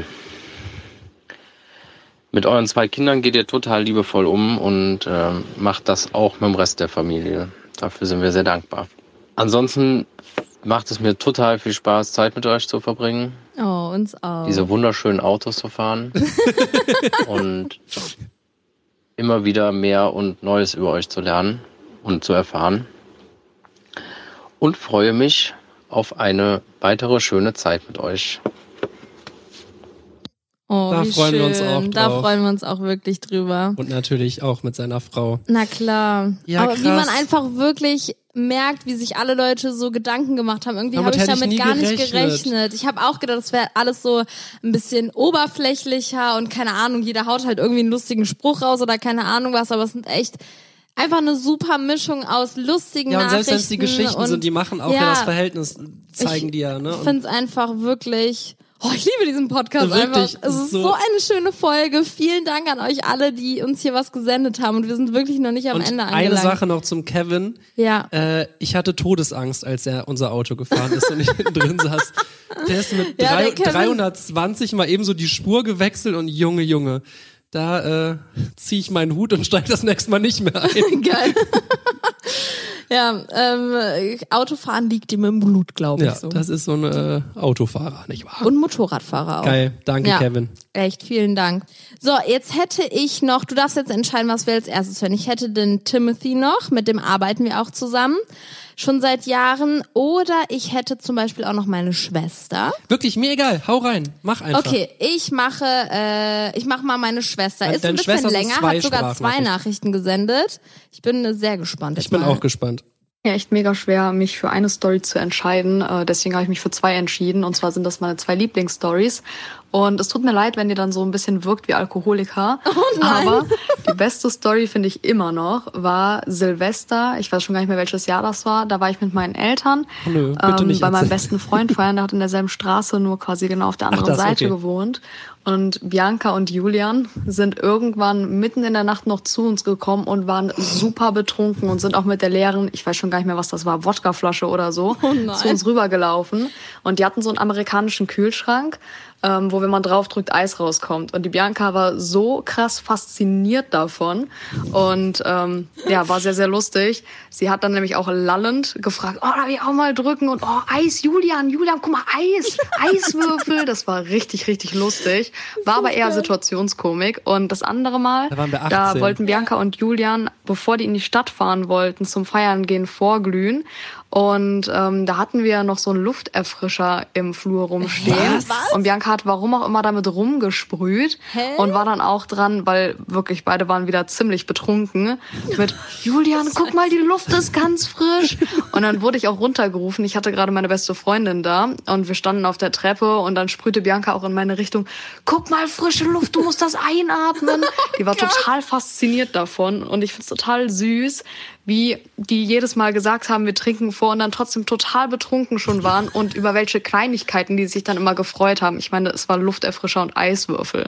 Mit euren 2 Kindern geht ihr total liebevoll um und macht das auch mit dem Rest der Familie. Dafür sind wir sehr dankbar. Ansonsten macht es mir total viel Spaß, Zeit mit euch zu verbringen. Oh, uns auch. Diese wunderschönen Autos zu fahren. Und immer wieder mehr und Neues über euch zu lernen und zu erfahren. Und freue mich auf eine weitere schöne Zeit mit euch. Oh, da freuen schön. wir uns auch drauf. Da freuen wir uns auch wirklich drüber. Und natürlich auch mit seiner Frau. Na klar. Ja, aber krass. wie man einfach wirklich merkt, wie sich alle Leute so Gedanken gemacht haben. Irgendwie habe ich hätte damit nie gar nicht gerechnet. Ich habe auch gedacht, das wäre alles so ein bisschen oberflächlicher und keine Ahnung, jeder haut halt irgendwie einen lustigen Spruch raus oder keine Ahnung was, aber es sind echt einfach eine super Mischung aus lustigen Nachrichten. Ja, und selbst wenn es die Geschichten sind, die machen auch ja das Verhältnis, zeigen die ja. Ne? Ich finde es einfach wirklich... Oh, ich liebe diesen Podcast wirklich, einfach. Es ist so eine schöne Folge. Vielen Dank an euch alle, die uns hier was gesendet haben. Und wir sind wirklich noch nicht am Ende angelangt. Eine Sache noch zum Kevin. Ja. Ich hatte Todesangst, als er unser Auto gefahren ist und ich hinten drin saß. Der ist mit 320 mal eben so die Spur gewechselt und Junge, da ziehe ich meinen Hut und steige das nächste Mal nicht mehr ein. Geil. Ja, Autofahren liegt ihm im Blut, glaube ich. Ja, so. Das ist so ein Autofahrer, nicht wahr? Und Motorradfahrer auch. Geil, danke ja, Kevin. Echt, vielen Dank. So, jetzt hätte ich noch, du darfst jetzt entscheiden, was wir als erstes hören. Ich hätte den Timothy noch, mit dem arbeiten wir auch zusammen. Schon seit Jahren. Oder ich hätte zum Beispiel auch noch meine Schwester. Wirklich, mir egal. Hau rein. Mach einfach. Okay, ich mach mal meine Schwester. Ist ein bisschen Schwester länger, hat sogar 2 Nachrichten gesendet. Ich bin sehr gespannt. Ich bin auch gespannt. Ja, echt mega schwer, mich für eine Story zu entscheiden. Deswegen habe ich mich für 2 entschieden. Und zwar sind das meine 2 Lieblingsstories. Und es tut mir leid, wenn ihr dann so ein bisschen wirkt wie Alkoholiker. Oh nein. Aber die beste Story, finde ich immer noch, war Silvester. Ich weiß schon gar nicht mehr, welches Jahr das war. Da war ich mit meinen Eltern bitte nicht bei meinem besten Freund feiern. Der hat in derselben Straße, nur quasi genau auf der anderen Seite gewohnt. Und Bianca und Julian sind irgendwann mitten in der Nacht noch zu uns gekommen und waren super betrunken und sind auch mit der leeren, ich weiß schon gar nicht mehr, was das war, Wodkaflasche oder so, zu uns rübergelaufen. Und die hatten so einen amerikanischen Kühlschrank, wo, wenn man draufdrückt, Eis rauskommt. Und die Bianca war so krass fasziniert davon und ja, war sehr, sehr lustig. Sie hat dann nämlich auch lallend gefragt, oh, darf ich auch mal drücken? Und oh, Eis, Julian, guck mal, Eiswürfel. Das war richtig, richtig lustig. War aber eher Situationskomik. Und das andere Mal, da wollten Bianca und Julian, bevor die in die Stadt fahren wollten, zum Feiern gehen, vorglühen. Und da hatten wir noch so einen Lufterfrischer im Flur rumstehen. Was? Und Bianca hat warum auch immer damit rumgesprüht. Und war dann auch dran, weil wirklich beide waren wieder ziemlich betrunken, mit Julian, guck mal, die Luft ist ganz frisch. Und dann wurde ich auch runtergerufen. Ich hatte gerade meine beste Freundin da und wir standen auf der Treppe und dann sprühte Bianca auch in meine Richtung, guck mal, frische Luft, du musst das einatmen. Die war total fasziniert davon und ich find's total süß, wie die jedes Mal gesagt haben, wir trinken vor und dann trotzdem total betrunken schon waren und über welche Kleinigkeiten die sich dann immer gefreut haben. Ich meine, es war Lufterfrischer und Eiswürfel.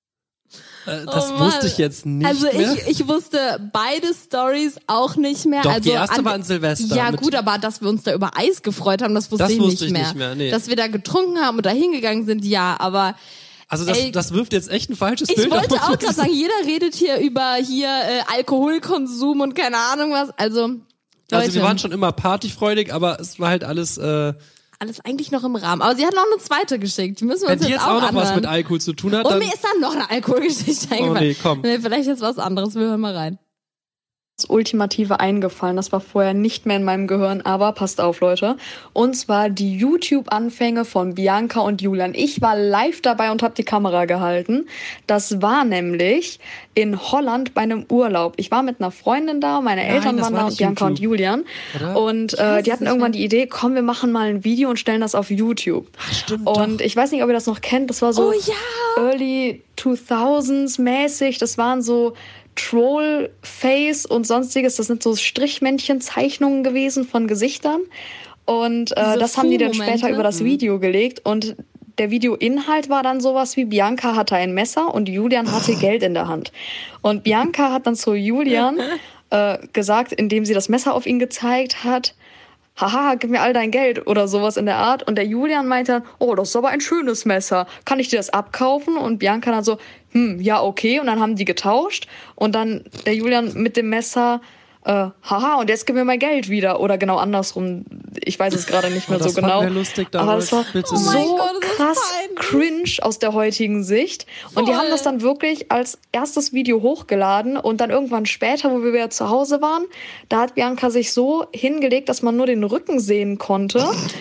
Das wusste ich jetzt nicht also mehr. Ich wusste beide Stories auch nicht mehr. Doch, also die erste war an Silvester. Ja gut, aber dass wir uns da über Eis gefreut haben, das wusste ich nicht mehr. Nee. Dass wir da getrunken haben und da hingegangen sind, ja, aber... Also das wirft jetzt echt ein falsches Bild. Ich wollte auch gerade sagen, jeder redet hier über Alkoholkonsum und keine Ahnung was. Also wir waren schon immer partyfreudig, aber es war halt alles eigentlich noch im Rahmen. Aber sie hat noch eine zweite geschickt. Die müssen wir uns wenn die jetzt auch noch anhören. was mit Alkohol zu tun hat. Und dann mir ist dann noch eine Alkoholgeschichte eingefallen. Oh nee, komm. Nee, vielleicht jetzt was anderes. Wir hören mal rein. Ultimative eingefallen. Das war vorher nicht mehr in meinem Gehirn, aber passt auf, Leute. Und zwar die YouTube-Anfänge von Bianca und Julian. Ich war live dabei und habe die Kamera gehalten. Das war nämlich in Holland bei einem Urlaub. Ich war mit einer Freundin da, meine Eltern waren da und Bianca und Julian. Oder? Und die hatten irgendwann die Idee, komm, wir machen mal ein Video und stellen das auf YouTube. Ach, stimmt, und ich weiß nicht, ob ihr das noch kennt. Das war so Early 2000s mäßig. Das waren so Troll-Face und sonstiges, das sind so Strichmännchen-Zeichnungen gewesen von Gesichtern und das haben die dann später über das Video gelegt und der Videoinhalt war dann sowas wie Bianca hatte ein Messer und Julian hatte Geld in der Hand und Bianca hat dann zu Julian gesagt, indem sie das Messer auf ihn gezeigt hat, haha, gib mir all dein Geld oder sowas in der Art. Und der Julian meinte dann, oh, das ist aber ein schönes Messer. Kann ich dir das abkaufen? Und Bianca dann so, ja, okay. Und dann haben die getauscht. Und dann der Julian mit dem Messer, haha, und jetzt gib mir mein Geld wieder. Oder genau andersrum. Ich weiß es gerade nicht mehr so genau. Aber das war so krass cringe aus der heutigen Sicht. Und die haben das dann wirklich als erstes Video hochgeladen. Und dann irgendwann später, wo wir wieder zu Hause waren, da hat Bianca sich so hingelegt, dass man nur den Rücken sehen konnte.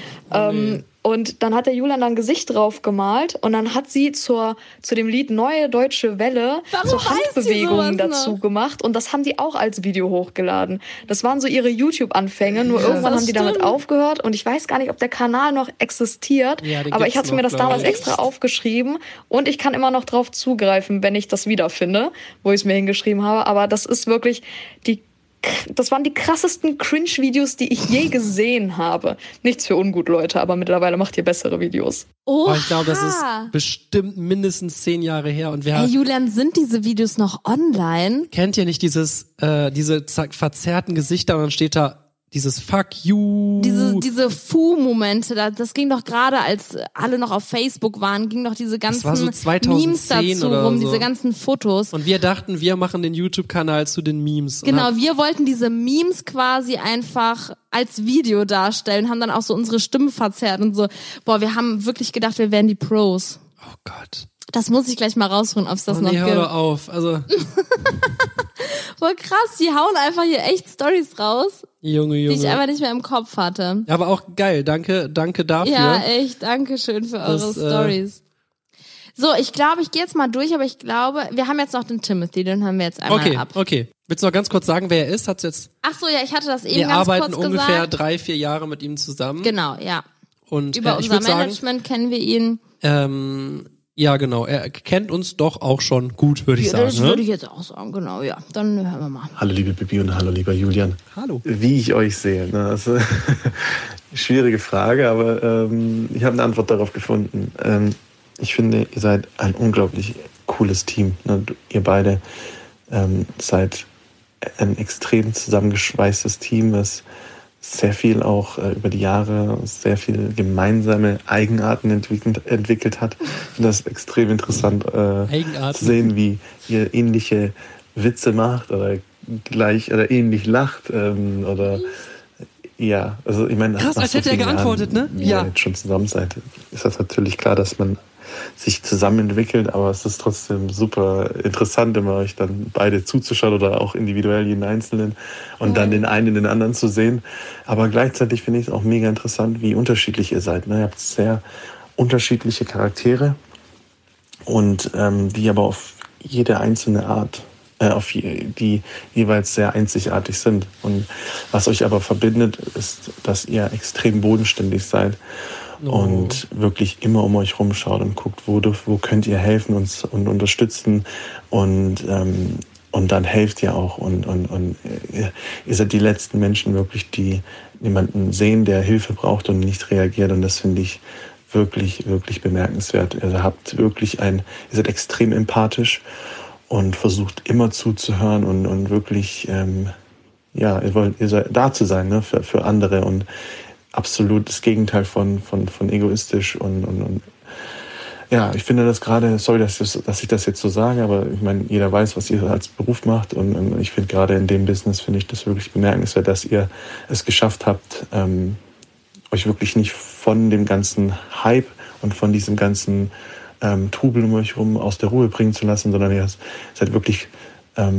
Und dann hat der Julian dann ein Gesicht drauf gemalt und dann hat sie zu dem Lied Neue Deutsche Welle so Handbewegungen dazu gemacht und das haben die auch als Video hochgeladen. Das waren so ihre YouTube-Anfänge, nur irgendwann haben die damit aufgehört und ich weiß gar nicht, ob der Kanal noch existiert, aber ich hatte mir das damals extra aufgeschrieben und ich kann immer noch drauf zugreifen, wenn ich das wiederfinde, wo ich es mir hingeschrieben habe, aber das ist wirklich das waren die krassesten Cringe-Videos, die ich je gesehen habe. Nichts für ungut, Leute, aber mittlerweile macht ihr bessere Videos. Ich glaube, das ist bestimmt mindestens 10 Jahre her. Und hey, Julian, sind diese Videos noch online? Kennt ihr nicht diese verzerrten Gesichter und dann steht da dieses Fuck you. Diese Fu-Momente, das ging doch gerade, als alle noch auf Facebook waren, ging doch diese ganzen so Memes dazu rum, diese ganzen Fotos. Und wir dachten, wir machen den YouTube-Kanal zu den Memes. Genau, wir wollten diese Memes quasi einfach als Video darstellen, haben dann auch so unsere Stimmen verzerrt und so. Boah, wir haben wirklich gedacht, wir wären die Pros. Oh Gott. Das muss ich gleich mal rausholen, ob es das noch gibt. Hör doch auf, also. Voll krass, die hauen einfach hier echt Storys raus. Junge. Die ich einfach nicht mehr im Kopf hatte. Aber auch geil, danke dafür. Ja, echt, danke schön für eure Storys. So, ich glaube, ich gehe jetzt mal durch, aber ich glaube, wir haben jetzt noch den Timothy, den haben wir jetzt einmal ab. Okay. Willst du noch ganz kurz sagen, wer er ist? Hat's jetzt? Ach so, ja, ich hatte das eben ganz kurz gesagt. Wir arbeiten ungefähr 3-4 Jahre mit ihm zusammen. Genau, ja. Und über unser Management kennen wir ihn. Ja, genau. Er kennt uns doch auch schon gut, würde ich sagen. Das würde ich jetzt auch sagen, genau, ja. Dann hören wir mal. Hallo liebe Bibi und hallo lieber Julian. Hallo. Wie ich euch sehe, ne? Also, schwierige Frage, aber ich habe eine Antwort darauf gefunden. Ich finde, ihr seid ein unglaublich cooles Team. Ne? Ihr beide seid ein extrem zusammengeschweißtes Team, das sehr viel auch über die Jahre sehr viel gemeinsame Eigenarten entwickelt hat. Ich finde das extrem interessant zu sehen, wie ihr ähnliche Witze macht oder ähnlich lacht oder ja, also ich meine, krass, als hätte er geantwortet, ne? Wie ihr jetzt schon zusammen seid, ist das natürlich klar, dass man sich zusammen entwickelt, aber es ist trotzdem super interessant, immer euch dann beide zuzuschauen oder auch individuell jeden Einzelnen und dann den einen in den anderen zu sehen. Aber gleichzeitig finde ich es auch mega interessant, wie unterschiedlich ihr seid. Ne? Ihr habt sehr unterschiedliche Charaktere und die aber auf jede einzelne Art, die jeweils sehr einzigartig sind. Und was euch aber verbindet, ist, dass ihr extrem bodenständig seid. Und wirklich immer um euch rumschaut und guckt, wo könnt ihr helfen und unterstützen und dann helft ihr auch und ihr seid die letzten Menschen wirklich, die jemanden sehen, der Hilfe braucht und nicht reagiert, und das finde ich wirklich, wirklich bemerkenswert. Ihr seid extrem empathisch und versucht immer zuzuhören und wirklich, ihr seid da zu sein, ne, für andere, und absolut das Gegenteil von egoistisch und ja, ich finde das gerade, sorry, dass ich das jetzt so sage, aber ich meine, jeder weiß, was ihr als Beruf macht, und ich finde gerade in dem Business finde ich das wirklich bemerkenswert, dass ihr es geschafft habt, euch wirklich nicht von dem ganzen Hype und von diesem ganzen Trubel um euch herum aus der Ruhe bringen zu lassen, sondern ihr seid wirklich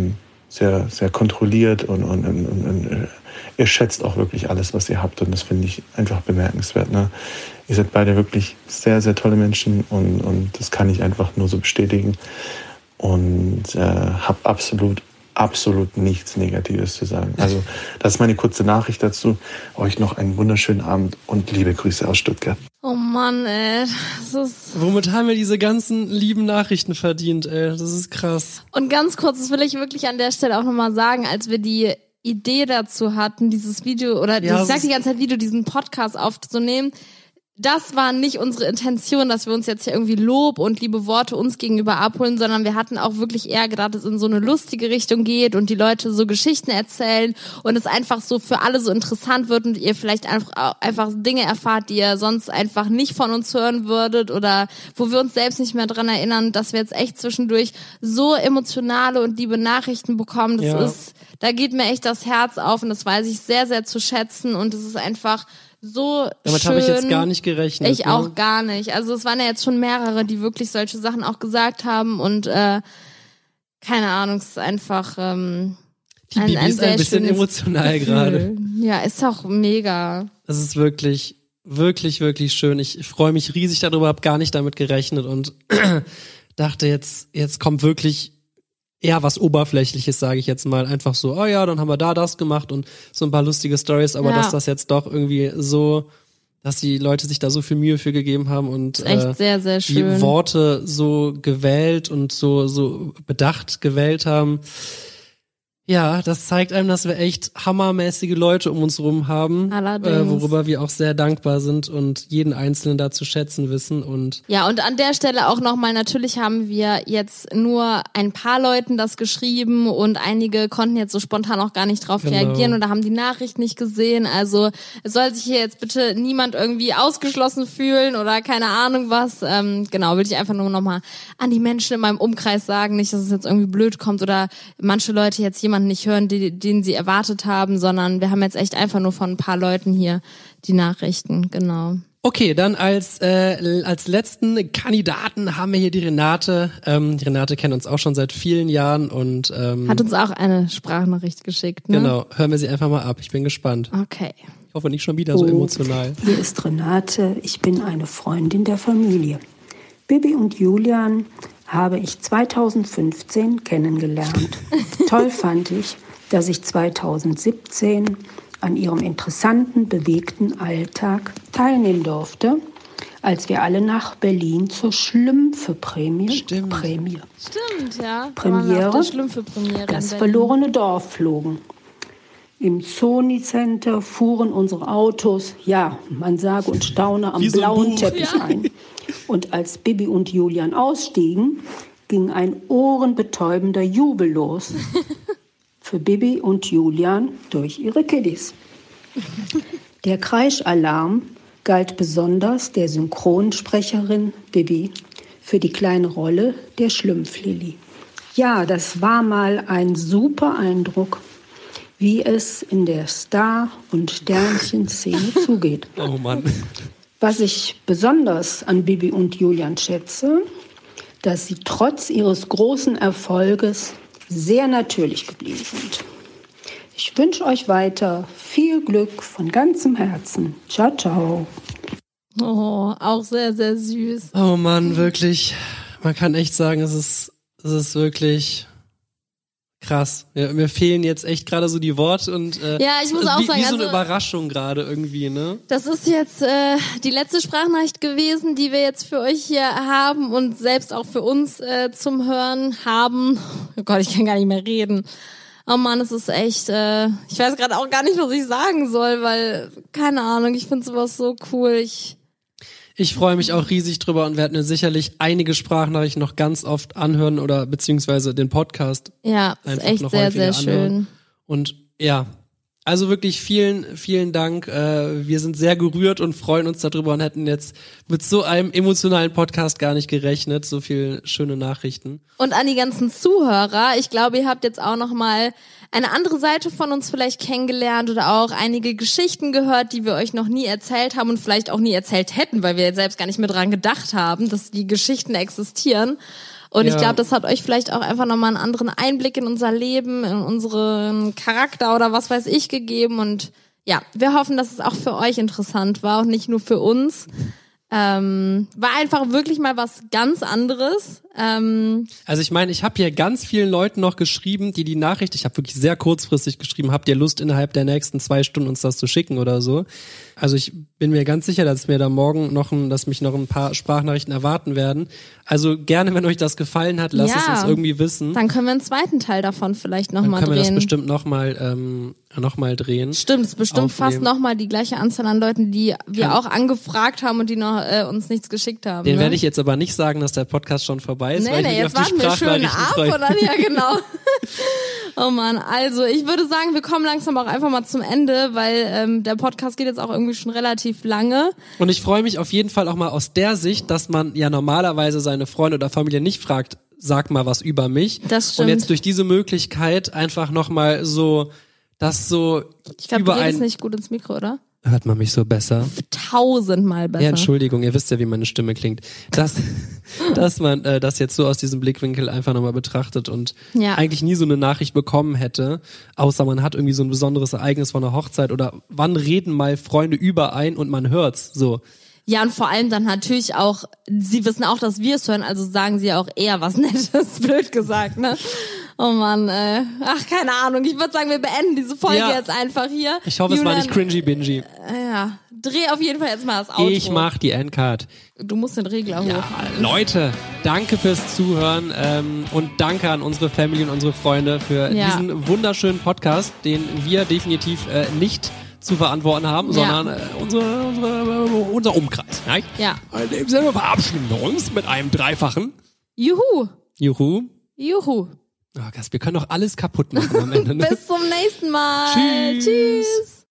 sehr, sehr kontrolliert und ihr schätzt auch wirklich alles, was ihr habt und das finde ich einfach bemerkenswert. Ne? Ihr seid beide wirklich sehr, sehr tolle Menschen und das kann ich einfach nur so bestätigen und habe absolut nichts Negatives zu sagen. Also das ist meine kurze Nachricht dazu. Euch noch einen wunderschönen Abend und liebe Grüße aus Stuttgart. Oh Mann, ey. Das ist... Womit haben wir diese ganzen lieben Nachrichten verdient, ey? Das ist krass. Und ganz kurz, das will ich wirklich an der Stelle auch nochmal sagen, als wir die Idee dazu hatten, dieses Video, oder ja, ich sag die ganze Zeit Video, diesen Podcast aufzunehmen, das war nicht unsere Intention, dass wir uns jetzt hier irgendwie Lob und liebe Worte uns gegenüber abholen, sondern wir hatten auch wirklich eher gedacht, dass es in so eine lustige Richtung geht und die Leute so Geschichten erzählen und es einfach so für alle so interessant wird und ihr vielleicht einfach Dinge erfahrt, die ihr sonst einfach nicht von uns hören würdet oder wo wir uns selbst nicht mehr dran erinnern, dass wir jetzt echt zwischendurch so emotionale und liebe Nachrichten bekommen. Da geht mir echt das Herz auf und das weiß ich sehr, sehr zu schätzen und es ist einfach so damit schön. Habe ich jetzt gar nicht gerechnet. Ich auch gar nicht. Also es waren ja jetzt schon mehrere, die wirklich solche Sachen auch gesagt haben und keine Ahnung, es ist einfach die Bibi ist ein bisschen emotional gerade. Ja, ist auch mega. Es ist wirklich, wirklich, wirklich schön. Ich freue mich riesig darüber, habe gar nicht damit gerechnet und dachte jetzt kommt wirklich eher was Oberflächliches, sage ich jetzt mal. Einfach so, oh ja, dann haben wir da das gemacht und so ein paar lustige Stories, aber dass das jetzt doch irgendwie so, dass die Leute sich da so viel Mühe für gegeben haben und echt sehr, sehr schön. Die Worte so gewählt und so bedacht gewählt haben. Ja, das zeigt einem, dass wir echt hammermäßige Leute um uns rum haben, worüber wir auch sehr dankbar sind und jeden Einzelnen da zu schätzen wissen. Und ja, und an der Stelle auch nochmal, natürlich haben wir jetzt nur ein paar Leuten das geschrieben und einige konnten jetzt so spontan auch gar nicht drauf reagieren oder haben die Nachricht nicht gesehen. Also es soll sich hier jetzt bitte niemand irgendwie ausgeschlossen fühlen oder keine Ahnung was. Genau, will ich einfach nur nochmal an die Menschen in meinem Umkreis sagen, nicht, dass es jetzt irgendwie blöd kommt oder manche Leute jetzt jemanden nicht hören, den sie erwartet haben, sondern wir haben jetzt echt einfach nur von ein paar Leuten hier die Nachrichten, genau. Okay, dann als letzten Kandidaten haben wir hier die Renate. Die Renate kennt uns auch schon seit vielen Jahren und hat uns auch eine Sprachnachricht geschickt, ne? Genau, hören wir sie einfach mal ab. Ich bin gespannt. Okay. Ich hoffe nicht schon wieder so emotional. Hier ist Renate, ich bin eine Freundin der Familie. Bibi und Julian habe ich 2015 kennengelernt. Toll fand ich, dass ich 2017 an ihrem interessanten, bewegten Alltag teilnehmen durfte, als wir alle nach Berlin zur Schlümpfe-Premiere, das verlorene Dorf flogen. Im Sony Center fuhren unsere Autos, ja, man sage und staune, am blauen Teppich ein. Und als Bibi und Julian ausstiegen, ging ein ohrenbetäubender Jubel los. Für Bibi und Julian durch ihre Kiddies. Der Kreischalarm galt besonders der Synchronsprecherin Bibi für die kleine Rolle der Schlümpflilli. Ja, das war mal ein super Eindruck, wie es in der Star- und Sternchen-Szene zugeht. Oh Mann. Was ich besonders an Bibi und Julian schätze, dass sie trotz ihres großen Erfolges sehr natürlich geblieben sind. Ich wünsche euch weiter viel Glück von ganzem Herzen. Ciao, ciao. Oh, auch sehr, sehr süß. Oh Mann, wirklich. Man kann echt sagen, es ist wirklich krass. Ja, mir fehlen jetzt echt gerade so die Worte und ja, ich muss auch sagen, wie so eine Überraschung gerade irgendwie, ne? Das ist jetzt die letzte Sprachnachricht gewesen, die wir jetzt für euch hier haben und selbst auch für uns zum Hören haben. Oh Gott, ich kann gar nicht mehr reden. Oh Mann, es ist echt, ich weiß gerade auch gar nicht, was ich sagen soll, weil, keine Ahnung, ich finde sowas so cool. Ich freue mich auch riesig drüber und werde mir sicherlich einige Sprachnachrichten noch ganz oft anhören oder beziehungsweise den Podcast. Ja, ist echt sehr, sehr schön. Und ja, also wirklich vielen, vielen Dank. Wir sind sehr gerührt und freuen uns darüber und hätten jetzt mit so einem emotionalen Podcast gar nicht gerechnet. So viele schöne Nachrichten. Und an die ganzen Zuhörer, ich glaube, ihr habt jetzt auch noch mal eine andere Seite von uns vielleicht kennengelernt oder auch einige Geschichten gehört, die wir euch noch nie erzählt haben und vielleicht auch nie erzählt hätten, weil wir jetzt selbst gar nicht mehr dran gedacht haben, dass die Geschichten existieren. Und ich glaube, das hat euch vielleicht auch einfach nochmal einen anderen Einblick in unser Leben, in unseren Charakter oder was weiß ich gegeben. Und ja, wir hoffen, dass es auch für euch interessant war und nicht nur für uns. War einfach wirklich mal was ganz anderes. Also ich meine, ich habe hier ganz vielen Leuten noch geschrieben, die Nachricht, ich habe wirklich sehr kurzfristig geschrieben, habt ihr Lust innerhalb der nächsten 2 Stunden uns das zu schicken oder so. Also ich bin mir ganz sicher, dass mir da morgen dass mich noch ein paar Sprachnachrichten erwarten werden. Also gerne, wenn euch das gefallen hat, lasst es uns irgendwie wissen. Dann können wir einen zweiten Teil davon vielleicht nochmal drehen. Dann können wir das bestimmt nochmal drehen. Stimmt, es ist bestimmt fast nochmal die gleiche Anzahl an Leuten, die wir auch angefragt haben und die noch uns nichts geschickt haben. Den werde ich jetzt aber nicht sagen, dass der Podcast schon vorbei ist, weil ich mich jetzt auf die warten wir schön ab, freue. oder? Ja, genau. Oh Mann, also ich würde sagen, wir kommen langsam auch einfach mal zum Ende, weil der Podcast geht jetzt auch irgendwie schon relativ lange. Und ich freue mich auf jeden Fall auch mal aus der Sicht, dass man ja normalerweise seine Freunde oder Familie nicht fragt, sag mal was über mich. Das stimmt. Und jetzt durch diese Möglichkeit einfach nochmal so, dass so ich glaube, du redest nicht gut ins Mikro, oder? Hört man mich so besser? 1000-mal besser. Ja, Entschuldigung, ihr wisst ja, wie meine Stimme klingt. Dass man das jetzt so aus diesem Blickwinkel einfach nochmal betrachtet und eigentlich nie so eine Nachricht bekommen hätte, außer man hat irgendwie so ein besonderes Ereignis von einer Hochzeit oder wann reden mal Freunde über ein und man hört's so. Ja, und vor allem dann natürlich auch, sie wissen auch, dass wir es hören, also sagen sie auch eher was Nettes, blöd gesagt, ne? Oh Mann, ach, keine Ahnung. Ich würde sagen, wir beenden diese Folge jetzt einfach hier. Ich hoffe, Julian, es war nicht cringy-bingy. Ja, dreh auf jeden Fall jetzt mal das Outro. Ich mach die Endcard. Du musst den Regler hoch. Leute, danke fürs Zuhören und danke an unsere Family und unsere Freunde für diesen wunderschönen Podcast, den wir definitiv nicht zu verantworten haben, sondern unser Umkreis. Nein? Ja. In dem Sinne verabschieden wir uns mit einem dreifachen Juhu. Juhu. Juhu. Oh, Gast, wir können doch alles kaputt machen am Ende. Ne? Bis zum nächsten Mal. Tschüss.